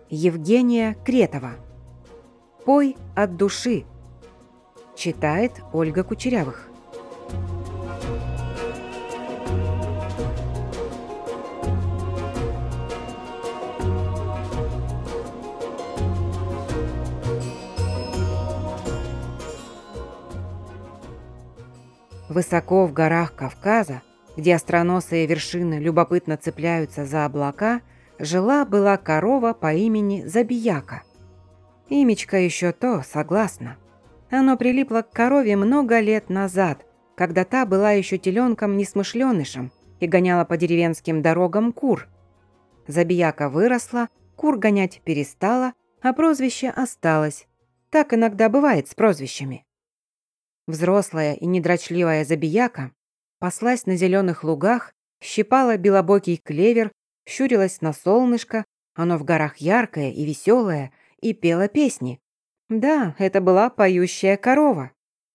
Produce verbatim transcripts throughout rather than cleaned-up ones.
Евгения Кретова. «Пой от души». Читает Ольга Кучерявых. Высоко в горах Кавказа, где остроносые вершины любопытно цепляются за облака, жила-была корова по имени Забияка. Имечко еще то, согласна. Оно прилипло к корове много лет назад, когда та была еще теленком-несмышленышем и гоняла по деревенским дорогам кур. Забияка выросла, кур гонять перестала, а прозвище осталось. Так иногда бывает с прозвищами. Взрослая и недрочливая Забияка паслась на зеленых лугах, щипала белобокий клевер, щурилась на солнышко, оно в горах яркое и веселое, и пела песни. Да, это была поющая корова.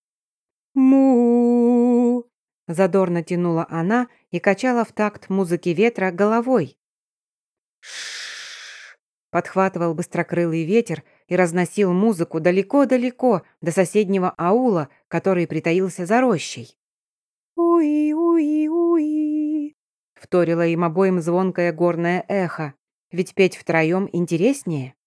«Му!» – задорно тянула она и качала в такт музыки ветра головой. «Ш-ш-ш!» – подхватывал быстрокрылый ветер и разносил музыку далеко-далеко до соседнего аула, который притаился за рощей. «Уи-уи-уи!» – вторило им обоим звонкое горное эхо, ведь петь втроем интереснее.